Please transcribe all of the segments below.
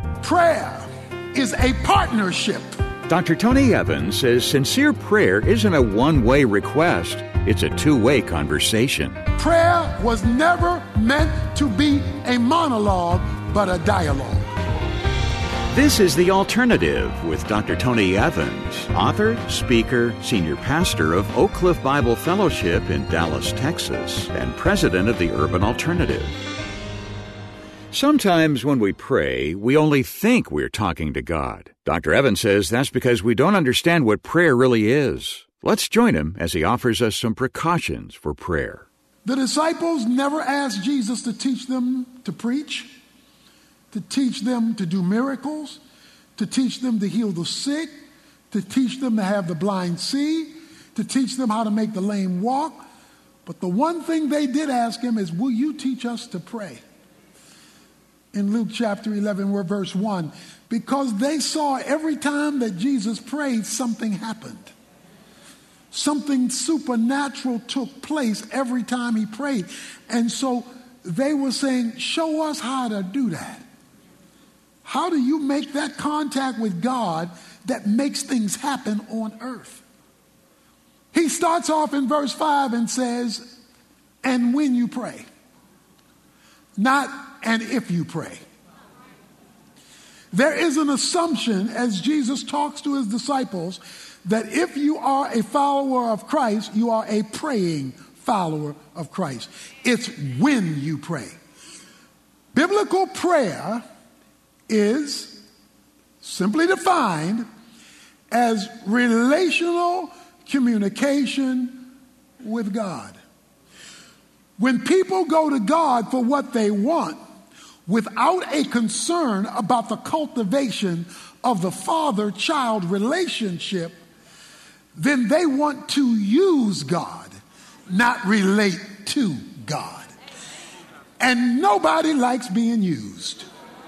Prayer is a partnership. Dr. Tony Evans says sincere prayer isn't a one-way request. It's a two-way conversation. Prayer was never meant to be a monologue, but a dialogue. This is The Alternative with Dr. Tony Evans, author, speaker, senior pastor of Oak Cliff Bible Fellowship in Dallas, Texas, and president of the Urban Alternative. Sometimes when we pray, we only think we're talking to God. Dr. Evans says that's because we don't understand what prayer really is. Let's join him as he offers us some precautions for prayer. The disciples never asked Jesus to teach them to preach, to teach them to do miracles, to teach them to heal the sick, to teach them to have the blind see, to teach them how to make the lame walk. But the one thing they did ask him is, will you teach us to pray? In Luke chapter 11, verse 1, because they saw every time that Jesus prayed, something happened. Something supernatural took place every time he prayed. And so they were saying, show us how to do that. How do you make that contact with God that makes things happen on earth? He starts off in verse 5 and says, and when you pray. Not, and if you pray. There is an assumption as Jesus talks to his disciples that if you are a follower of Christ, you are a praying follower of Christ. It's when you pray. Biblical prayer is simply defined as relational communication with God. When people go to God for what they want, without a concern about the cultivation of the father-child relationship, then they want to use God, not relate to God. And nobody likes being used.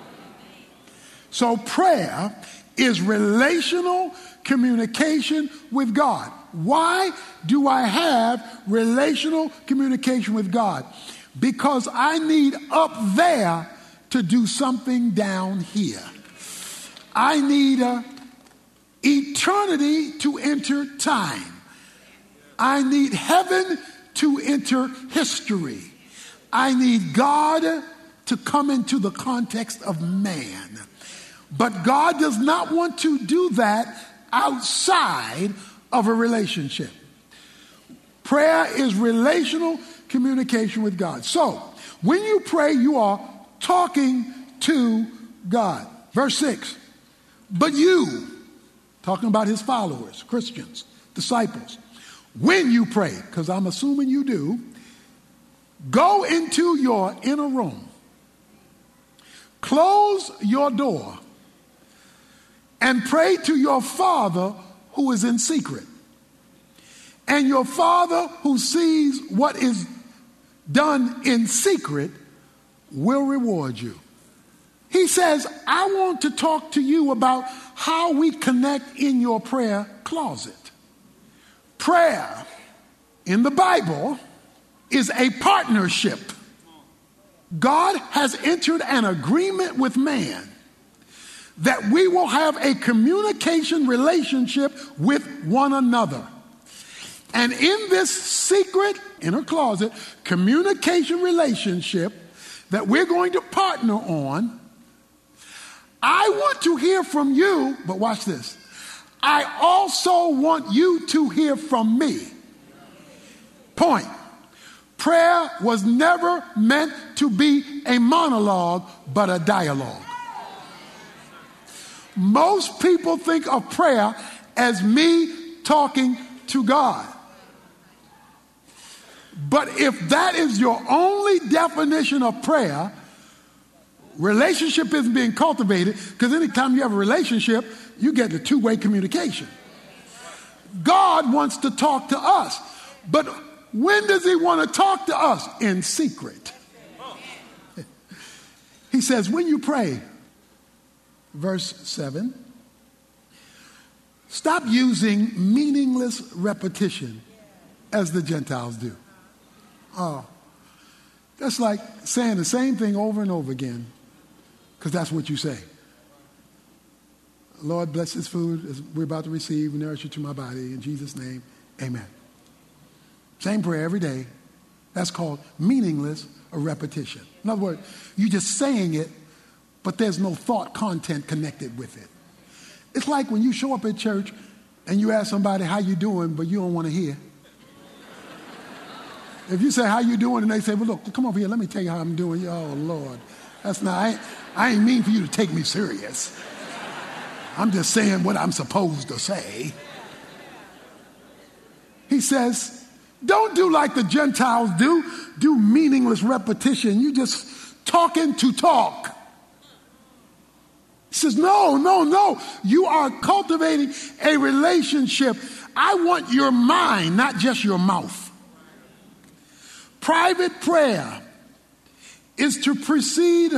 So prayer is relational communication with God. Why do I have relational communication with God? Because I need up there to do something down here. I need eternity to enter time. I need heaven to enter history. I need God to come into the context of man. But God does not want to do that outside of a relationship. Prayer is relational communication with God. So, when you pray, you are talking to God. Verse 6, but you, talking about his followers, Christians, disciples, when you pray, because I'm assuming you do, go into your inner room, close your door, and pray to your Father who is in secret. And your Father who sees what is done in secret will reward you. He says, I want to talk to you about how we connect in your prayer closet. Prayer in the Bible is a partnership. God has entered an agreement with man that we will have a communication relationship with one another. And in this secret inner closet communication relationship that we're going to partner on, I want to hear from you, but watch this. I also want you to hear from me. Point. Prayer was never meant to be a monologue, but a dialogue. Most people think of prayer as me talking to God. But if that is your only definition of prayer, relationship isn't being cultivated, because anytime you have a relationship, you get the two-way communication. God wants to talk to us, but when does he want to talk to us? In secret. He says, when you pray, verse 7, stop using meaningless repetition as the Gentiles do. Oh, that's like saying the same thing over and over again, because that's what you say. Lord, bless this food as we're about to receive and nourish it to my body. In Jesus' name, amen. Same prayer every day. That's called meaningless repetition. In other words, you're just saying it, but there's no thought content connected with it. It's like when you show up at church and you ask somebody, how you doing, but you don't want to hear. If you say, how you doing, and they say, well, look, come over here, let me tell you how I'm doing. Oh, Lord. That's not, I ain't mean for you to take me serious. I'm just saying what I'm supposed to say. He says, don't do like the Gentiles do. Do meaningless repetition. You just talking to talk. He says, no. You are cultivating a relationship. I want your mind, not just your mouth. Private prayer is to precede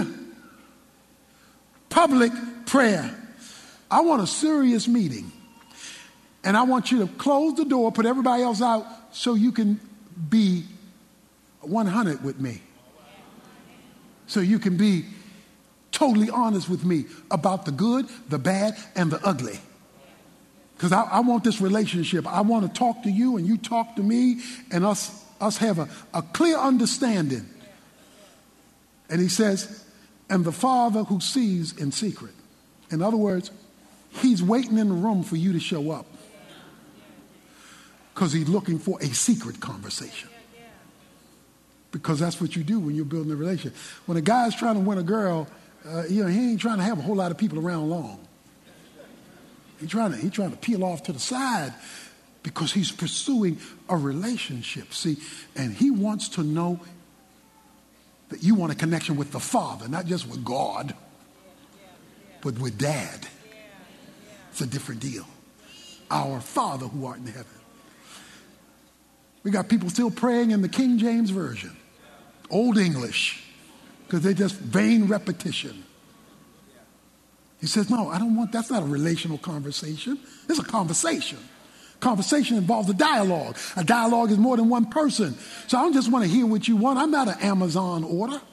public prayer. I want a serious meeting. And I want you to close the door, put everybody else out so you can be 100 with me. So you can be totally honest with me about the good, the bad, and the ugly. Because I want this relationship. I want to talk to you and you talk to me and us have a clear understanding. And he says, and the Father who sees in secret. In other words, he's waiting in the room for you to show up. Because he's looking for a secret conversation. Because that's what you do when you're building a relationship. When a guy's trying to win a girl, he ain't trying to have a whole lot of people around long. He's trying to peel off to the side because he's pursuing a relationship. See, and he wants to know that you want a connection with the Father, not just with God, but with Dad. It's a different deal. Our Father who art in heaven. We got people still praying in the King James Version, Old English, because they're just vain repetition. He says, no, I don't want, that's not a relational conversation. It's a conversation. Conversation involves a dialogue. A dialogue is more than one person. So I don't just want to hear what you want. I'm not an Amazon order.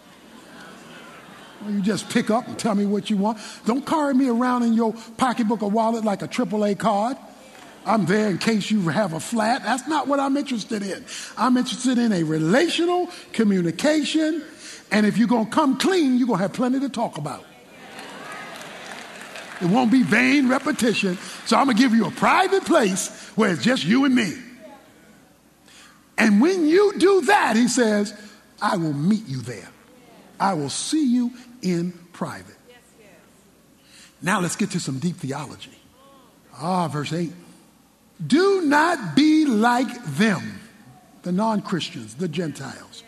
Well, you just pick up and tell me what you want. Don't carry me around in your pocketbook or wallet like a AAA card. I'm there in case you have a flat. That's not what I'm interested in. I'm interested in a relational communication. And if you're going to come clean, you're going to have plenty to talk about. It won't be vain repetition. So I'm going to give you a private place where it's just you and me. And when you do that, he says, I will meet you there. I will see you in private. Now let's get to some deep theology. Verse 8. Do not be like them, the non-Christians, the Gentiles.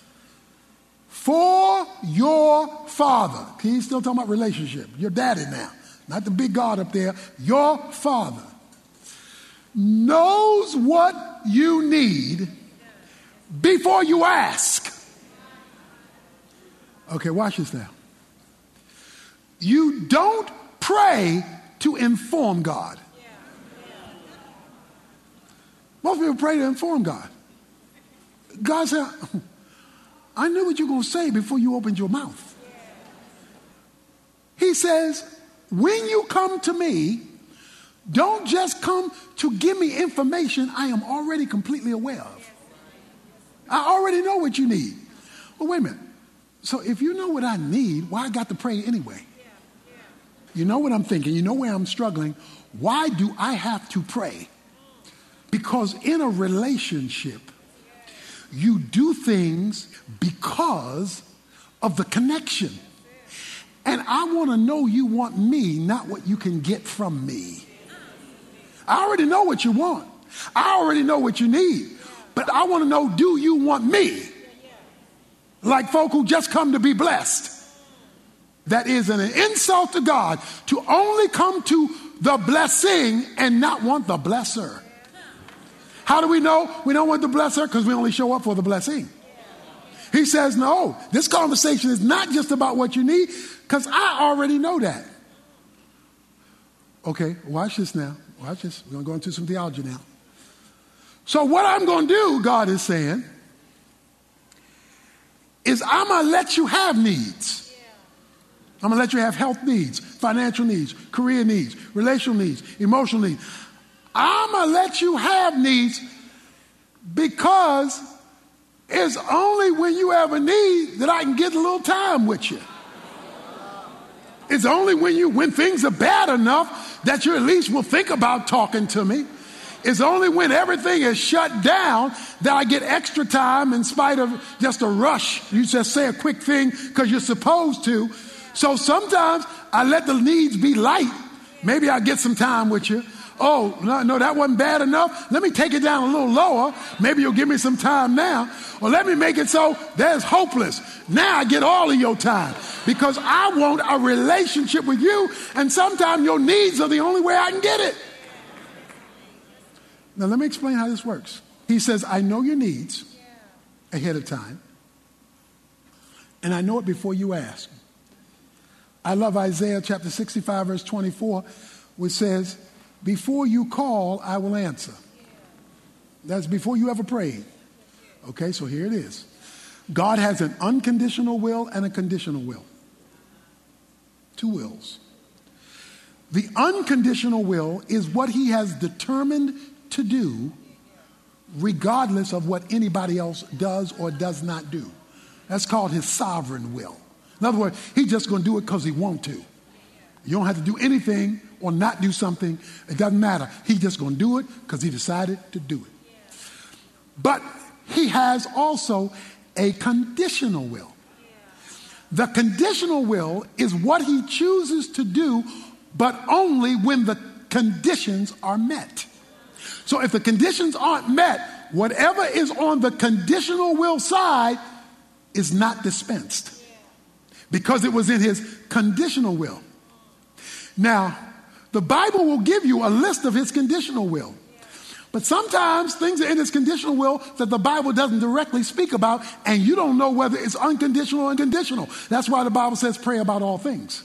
For your Father, he's still talking about relationship, your daddy now. Not the big God up there. Your Father knows what you need before you ask. Okay, watch this now. You don't pray to inform God. Most people pray to inform God. God said, I knew what you were going to say before you opened your mouth. He says, when you come to me, don't just come to give me information I am already completely aware of. I already know what you need. Well, wait a minute. So if you know what I need, why I got to pray anyway? You know what I'm thinking. You know where I'm struggling. Why do I have to pray? Because in a relationship, you do things because of the connection. And I want to know you want me, not what you can get from me. I already know what you want. I already know what you need. But I want to know, do you want me? Like folk who just come to be blessed. That is an insult to God to only come to the blessing and not want the blesser. How do we know we don't want the blesser? Because we only show up for the blessing. He says, no, this conversation is not just about what you need, because I already know that. Okay, watch this now. Watch this. We're going to go into some theology now. So what I'm going to do, God is saying, is I'm going to let you have needs. I'm going to let you have health needs, financial needs, career needs, relational needs, emotional needs. I'm going to let you have needs because it's only when you have a need that I can get a little time with you. It's only when things are bad enough that you at least will think about talking to me. It's only when everything is shut down that I get extra time in spite of just a rush. You just say a quick thing because you're supposed to. So sometimes I let the needs be light. Maybe I'll get some time with you. Oh, no, that wasn't bad enough. Let me take it down a little lower. Maybe you'll give me some time now. Or let me make it so that's hopeless. Now I get all of your time because I want a relationship with you. And sometimes your needs are the only way I can get it. Now let me explain how this works. He says, I know your needs ahead of time. And I know it before you ask. I love Isaiah chapter 65, verse 24, which says, before you call, I will answer. That's before you ever prayed. Okay, so here it is. God has an unconditional will and a conditional will. Two wills. The unconditional will is what he has determined to do regardless of what anybody else does or does not do. That's called his sovereign will. In other words, he's just going to do it because he wants to. You don't have to do anything or not do something. It doesn't matter. He's just going to do it because he decided to do it. But he has also a conditional will. The conditional will is what he chooses to do, but only when the conditions are met. So if the conditions aren't met, whatever is on the conditional will side is not dispensed because it was in his conditional will. Now, the Bible will give you a list of his conditional will. But sometimes things are in his conditional will that the Bible doesn't directly speak about, and you don't know whether it's unconditional or unconditional. That's why the Bible says pray about all things.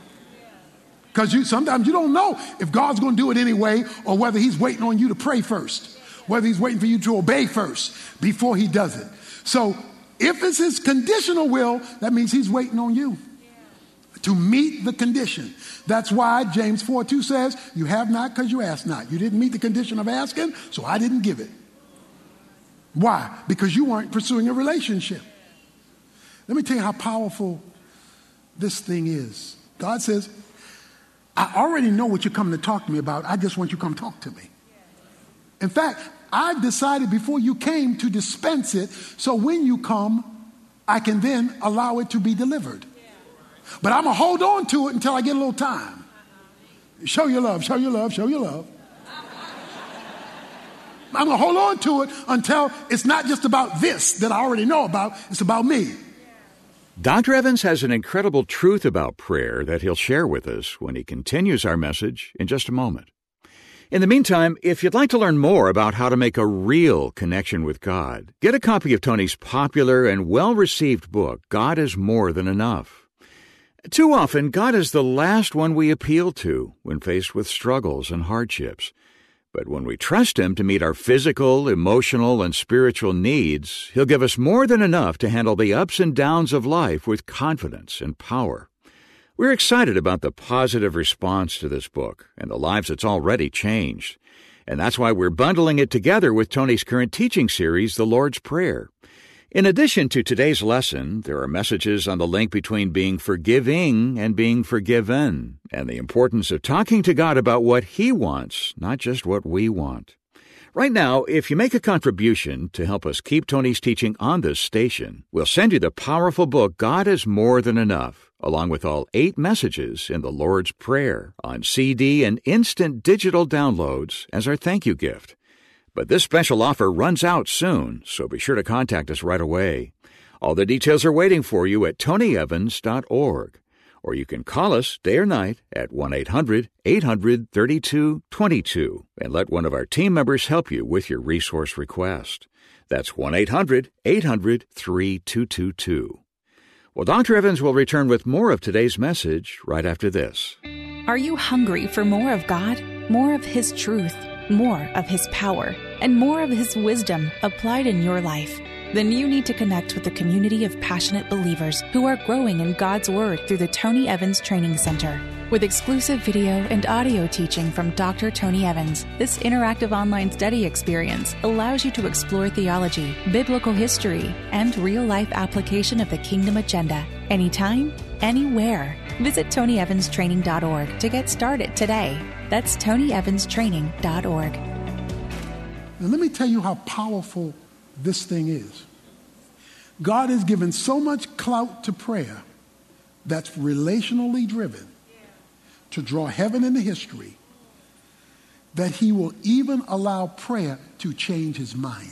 Because sometimes you don't know if God's going to do it anyway or whether he's waiting on you to pray first, whether he's waiting for you to obey first before he does it. So if it's his conditional will, that means he's waiting on you to meet the condition. That's why James 4:2 says, you have not because you ask not. You didn't meet the condition of asking, so I didn't give it. Why? Because you weren't pursuing a relationship. Let me tell you how powerful this thing is. God says, I already know what you're coming to talk to me about. I just want you to come talk to me. In fact, I've decided before you came to dispense it, so when you come, I can then allow it to be delivered. But I'm going to hold on to it until I get a little time. Show your love, show your love, show your love. I'm going to hold on to it until it's not just about this that I already know about. It's about me. Dr. Evans has an incredible truth about prayer that he'll share with us when he continues our message in just a moment. In the meantime, if you'd like to learn more about how to make a real connection with God, get a copy of Tony's popular and well-received book, God is More Than Enough. Too often, God is the last one we appeal to when faced with struggles and hardships. But when we trust him to meet our physical, emotional, and spiritual needs, he'll give us more than enough to handle the ups and downs of life with confidence and power. We're excited about the positive response to this book and the lives it's already changed. And that's why we're bundling it together with Tony's current teaching series, The Lord's Prayer. In addition to today's lesson, there are messages on the link between being forgiving and being forgiven, and the importance of talking to God about what he wants, not just what we want. Right now, if you make a contribution to help us keep Tony's teaching on this station, we'll send you the powerful book, God is More Than Enough, along with all 8 messages in the Lord's Prayer on CD and instant digital downloads as our thank you gift. But this special offer runs out soon, so be sure to contact us right away. All the details are waiting for you at tonyevans.org, or you can call us day or night at 1-800-800-3222 and let one of our team members help you with your resource request. That's 1-800-800-3222. Well, Dr. Evans will return with more of today's message right after this. Are you hungry for more of God, more of His truth, more of His power, and more of His wisdom applied in your life? Then you need to connect with the community of passionate believers who are growing in God's Word through the Tony Evans Training Center. With exclusive video and audio teaching from Dr. Tony Evans, this interactive online study experience allows you to explore theology, biblical history, and real-life application of the kingdom agenda. Anytime, anywhere. Visit TonyEvansTraining.org to get started today. That's TonyEvansTraining.org. Now let me tell you how powerful this thing is. God has given so much clout to prayer that's relationally driven to draw heaven into history that he will even allow prayer to change his mind.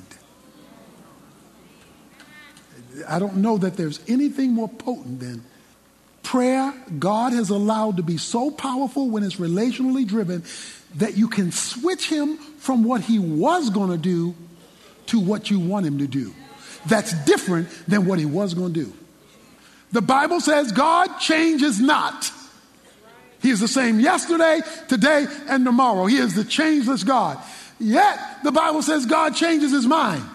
I don't know that there's anything more potent than prayer. God has allowed to be so powerful when it's relationally driven that you can switch him from what he was going to do to what you want him to do. That's different than what he was going to do. The Bible says God changes not. He is the same yesterday, today, and tomorrow. He is the changeless God. Yet, the Bible says God changes his mind.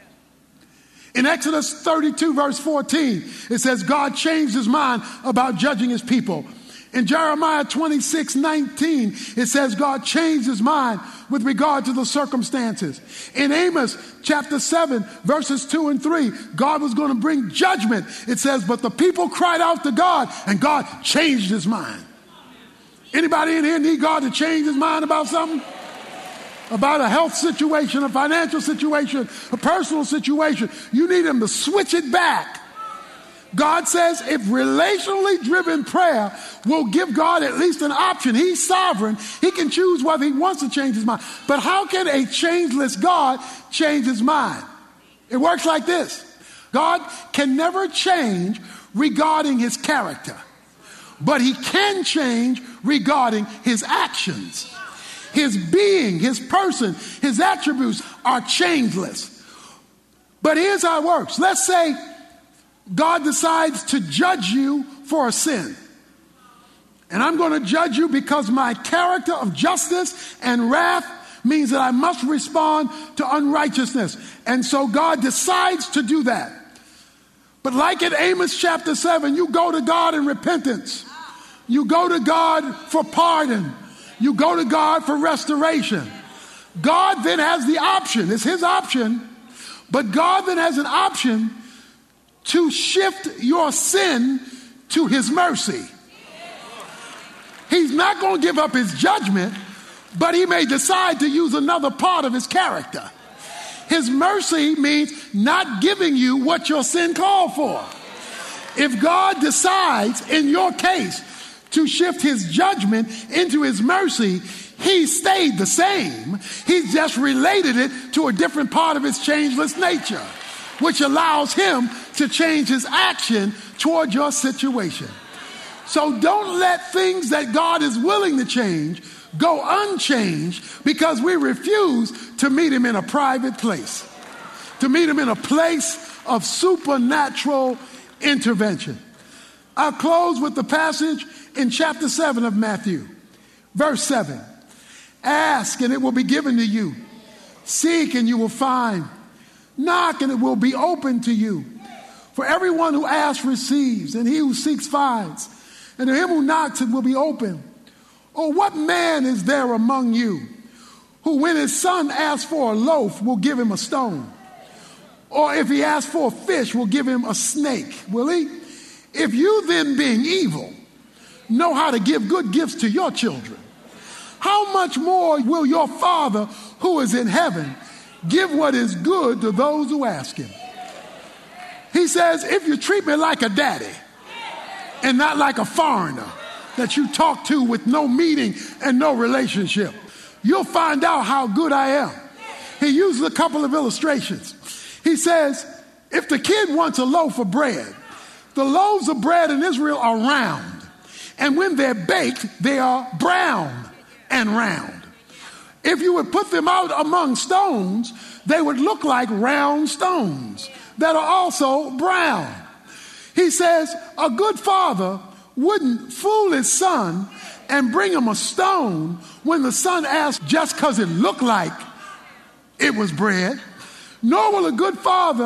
In Exodus 32, verse 14, it says God changed his mind about judging his people. In Jeremiah 26, 19, it says God changed his mind with regard to the circumstances. In Amos chapter 7, verses 2 and 3, God was going to bring judgment. It says, but the people cried out to God, and God changed his mind. Anybody in here need God to change his mind about something? About a health situation, a financial situation, a personal situation. You need him to switch it back. God says if relationally driven prayer will give God at least an option. He's sovereign. He can choose whether he wants to change his mind. But how can a changeless God change his mind? It works like this. God can never change regarding his character, but he can change regarding his actions. His being, his person, his attributes are changeless. But here's how it works. Let's say God decides to judge you for a sin. And I'm going to judge you because my character of justice and wrath means that I must respond to unrighteousness. And so God decides to do that. But like in Amos chapter 7, you go to God in repentance. You go to God for pardon. You go to God for restoration. God then has the option. It's his option. But God then has an option to shift your sin to his mercy. He's not going to give up his judgment, but he may decide to use another part of his character. His mercy means not giving you what your sin called for. If God decides in your case to shift his judgment into his mercy, he stayed the same. He's just related it to a different part of his changeless nature, which allows him to change his action toward your situation. So don't let things that God is willing to change go unchanged because we refuse to meet him in a private place, to meet him in a place of supernatural intervention. I'll close with the passage in chapter 7 of Matthew, verse 7. Ask and it will be given to you. Seek and you will find. Knock and it will be open to you. For everyone who asks receives, and he who seeks finds. And to him who knocks it will be open. Or what man is there among you who when his son asks for a loaf will give him a stone? Or if he asks for a fish will give him a snake, will he? If you then being evil know how to give good gifts to your children, how much more will your Father who is in heaven give what is good to those who ask him? He says, if you treat me like a daddy and not like a foreigner that you talk to with no meaning and no relationship, you'll find out how good I am. He uses a couple of illustrations. He says, if the kid wants a loaf of bread, the loaves of bread in Israel are round. And when they're baked, they are brown and round. If you would put them out among stones, they would look like round stones that are also brown. He says, a good father wouldn't fool his son and bring him a stone when the son asked just because it looked like it was bread. Nor will a good father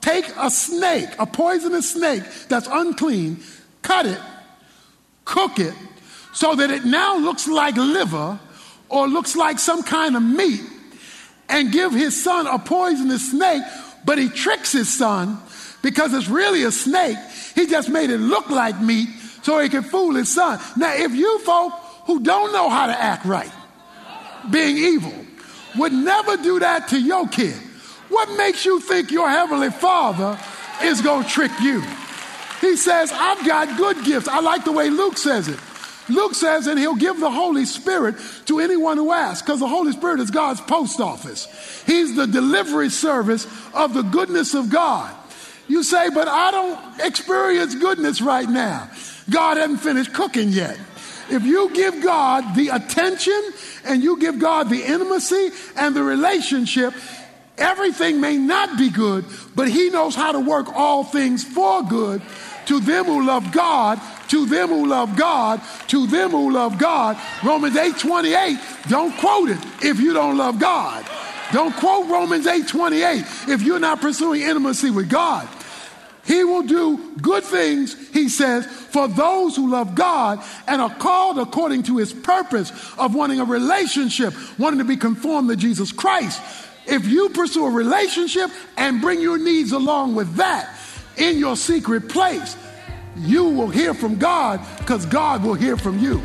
take a snake, a poisonous snake that's unclean, cut it, cook it, so that it now looks like liver or looks like some kind of meat, and give his son a poisonous snake, but he tricks his son because it's really a snake. He just made it look like meat so he can fool his son. Now, if you folk who don't know how to act right, being evil, would never do that to your kid, what makes you think your Heavenly Father is going to trick you? He says, I've got good gifts. I like the way Luke says it. Luke says, and he'll give the Holy Spirit to anyone who asks, because the Holy Spirit is God's post office. He's the delivery service of the goodness of God. You say, but I don't experience goodness right now. God hasn't finished cooking yet. If you give God the attention and you give God the intimacy and the relationship, everything may not be good, but he knows how to work all things for good to them who love God, to them who love God, to them who love God. Romans 8:28, don't quote it if you don't love God. Don't quote Romans 8:28 if you're not pursuing intimacy with God. He will do good things, he says, for those who love God and are called according to his purpose of wanting a relationship, wanting to be conformed to Jesus Christ. If you pursue a relationship and bring your needs along with that in your secret place, you will hear from God because God will hear from you.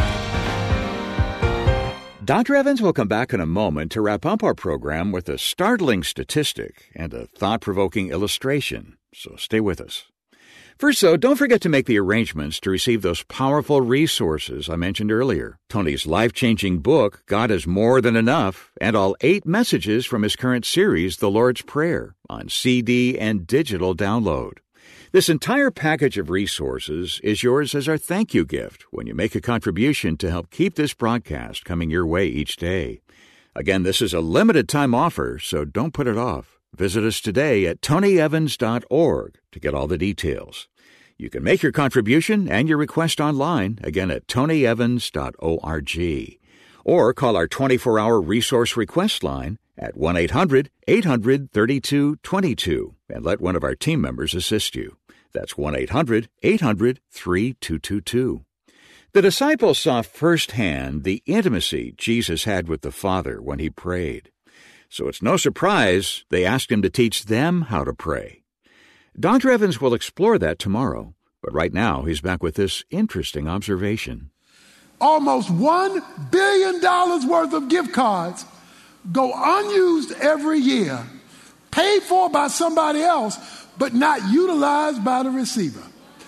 Dr. Evans will come back in a moment to wrap up our program with a startling statistic and a thought-provoking illustration, so stay with us. First, though, don't forget to make the arrangements to receive those powerful resources I mentioned earlier. Tony's life-changing book, God is More Than Enough, and all 8 messages from his current series, The Lord's Prayer, on CD and digital download. This entire package of resources is yours as our thank you gift when you make a contribution to help keep this broadcast coming your way each day. Again, this is a limited-time offer, so don't put it off. Visit us today at tonyevans.org to get all the details. You can make your contribution and your request online, again at tonyevans.org. Or call our 24-hour resource request line at 1-800-800-3222 and let one of our team members assist you. That's 1-800-800-3222. The disciples saw firsthand the intimacy Jesus had with the Father when he prayed. So it's no surprise they asked him to teach them how to pray. Dr. Evans will explore that tomorrow, but right now he's back with this interesting observation. Almost $1 billion worth of gift cards go unused every year, paid for by somebody else, but not utilized by the receiver.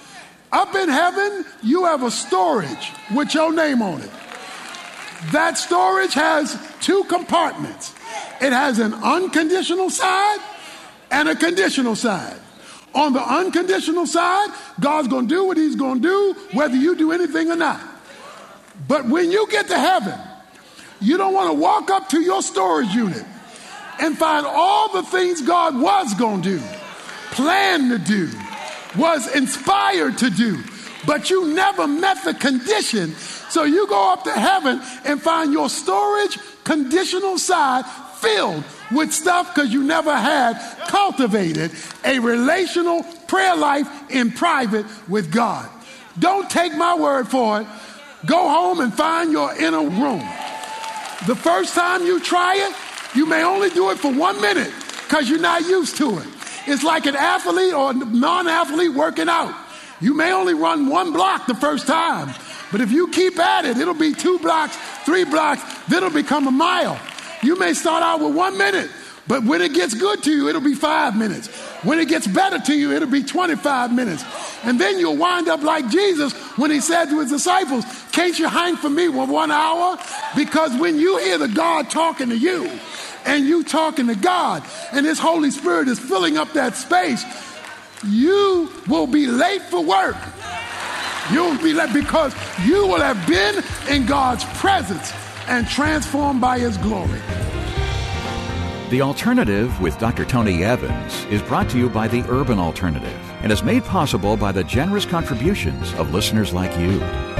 Up in heaven, you have a storage with your name on it. That storage has 2 compartments. It has an unconditional side and a conditional side. On the unconditional side, God's going to do what he's going to do, whether you do anything or not. But when you get to heaven, you don't want to walk up to your storage unit and find all the things God was going to do, planned to do, was inspired to do, but you never met the condition. So you go up to heaven and find your storage conditional side filled with stuff because you never had cultivated a relational prayer life in private with God. Don't take my word for it. Go home and find your inner room. The first time you try it, you may only do it for 1 minute because you're not used to it. It's like an athlete or non-athlete working out. You may only run 1 block the first time, but if you keep at it, it'll be 2 blocks, 3 blocks, then it'll become a mile. You may start out with 1 minute, but when it gets good to you, it'll be 5 minutes. When it gets better to you, it'll be 25 minutes. And then you'll wind up like Jesus when he said to his disciples, can't you hang for me for 1 hour? Because when you hear the God talking to you and you talking to God and his Holy Spirit is filling up that space, you will be late for work. You'll be late because you will have been in God's presence and transformed by his glory. The Alternative with Dr. Tony Evans is brought to you by the Urban Alternative and is made possible by the generous contributions of listeners like you.